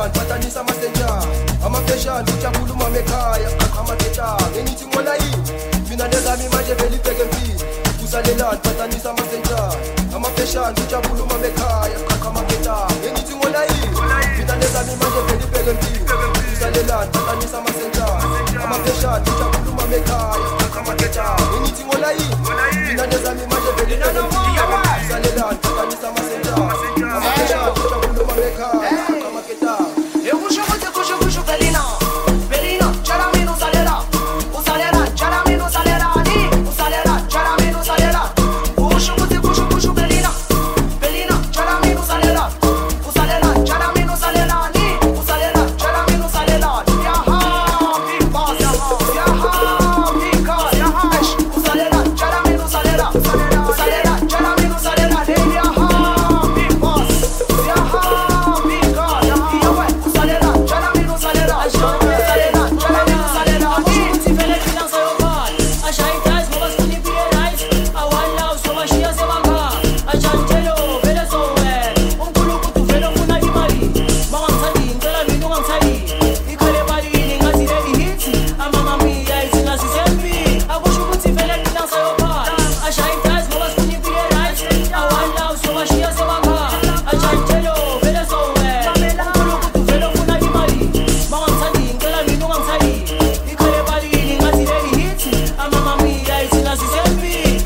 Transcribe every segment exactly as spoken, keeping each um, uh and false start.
usalela phatanisa amassenja amafeshani ujakhuluma mekhaya amathetha ngenithi ngola yini mina nezami manje vele ibheke empini usalela phatanisa amassenja amafeshani ujakhuluma mekhaya amathetha ngenithi ngola yini mina nezami manje vele ibheke empini usalela phatanisa amassenja amafeshani ujakhuluma mekhaya amathetha ngenithi ngola yini mina nezami manje vele ibheke empini usalela phatanisa amassenja amafeshani ujakhuluma mekhaya amathetha Kushu kushu kushu kushu Belina, Belina, charamino salera, usalera, charamino salera, ni, usalera, charamino salera. Kushu kushu kushu kushu Belina, Belina, charamino salera, usalera, charamino salera, ni, usalera, charamino salera. Yaha, big boss, yaha, yaha, big boss, yaha, usalera, charamino salera, usalera, charamino salera, ni, yaha, big boss, yaha, big boss, yaha. Salera, charamino salera, salera, charamino salera. Se vele criança eu vale, a jaitas novas que me virais, a wala so machia se manga, a janjelo vele so é, um culo que tu vele muna de mari, mangan sali, intera minu ngang sali, e kare bali ninga si ready hits, a mama mia e singa si selfie, a gosho que se vele criança eu vale, a jaitas novas que me virais, a wala so machia se manga, a janjelo vele so é, um culo que tu vele muna de mari, mangan sali, intera minu ngang sali, e kare bali ninga si ready hits, a mama mia e singa si selfie.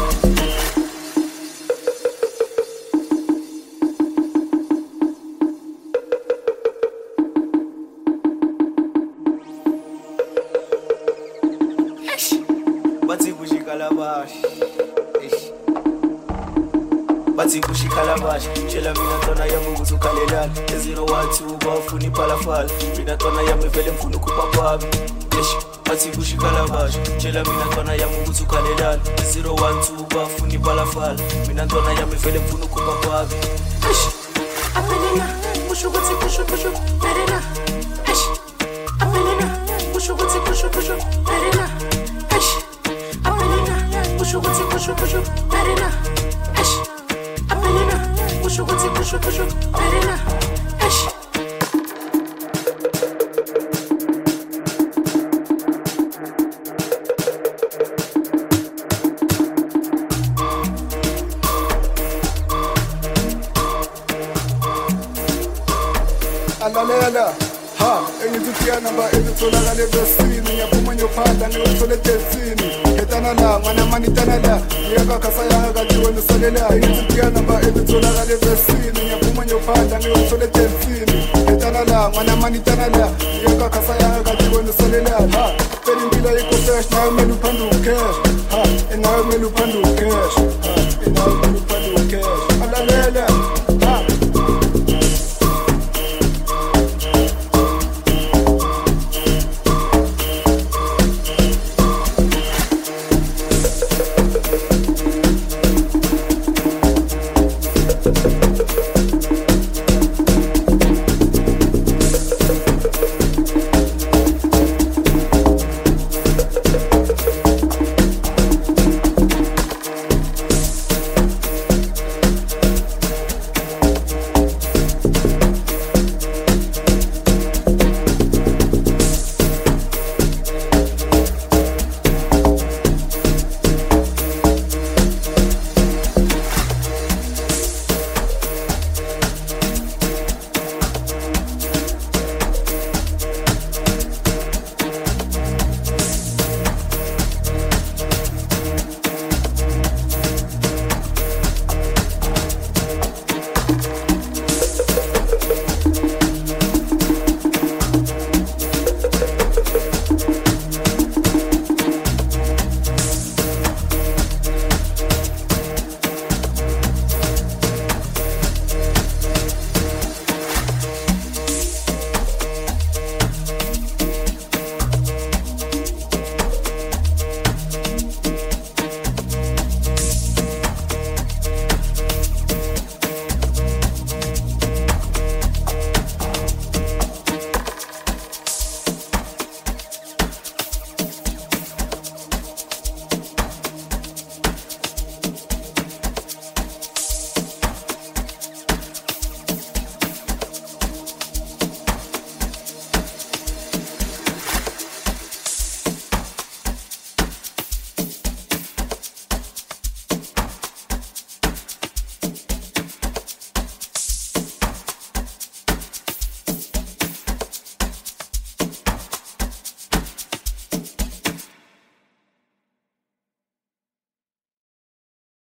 Bathi kushikalabash Bathi kushikalabash Tshela mina ntwana yami ukuthi ukhalelani zero one two bafuna ipalafala mina ntwana yami vele mfuna ukupapapa Bathi kushikalabash Tshela mina ntwana yami ukuthi ukhalelani zero one two bafuna ipalafala mina ntwana yami vele mfuna ukupapapa Apelena, kusho ukuthi kusho kusho Perena, eish. Apelena, kusho ukuthi kusho kusho Perena, eish. Apelena, kusho ukuthi kusho kusho Perena, eish. Apelena, kusho ukuthi kusho kusho Perena, eish. alalela ha engizithiya namba ezitholakale besini ngiyaphuma ngiyophanda ngiyothola edesini etana la mwana mani tana la ngiyakakha sayanga kathi wena usalela engizithiya namba ezitholakale besini ngiyaphuma ngiyophanda ngiyothola edesini etana la mwana mani tana la ngiyakakha sayanga kathi wena usalela ha phela impilo yikho fresh nawe kumele uphanduke ha nawe kumele uphanduke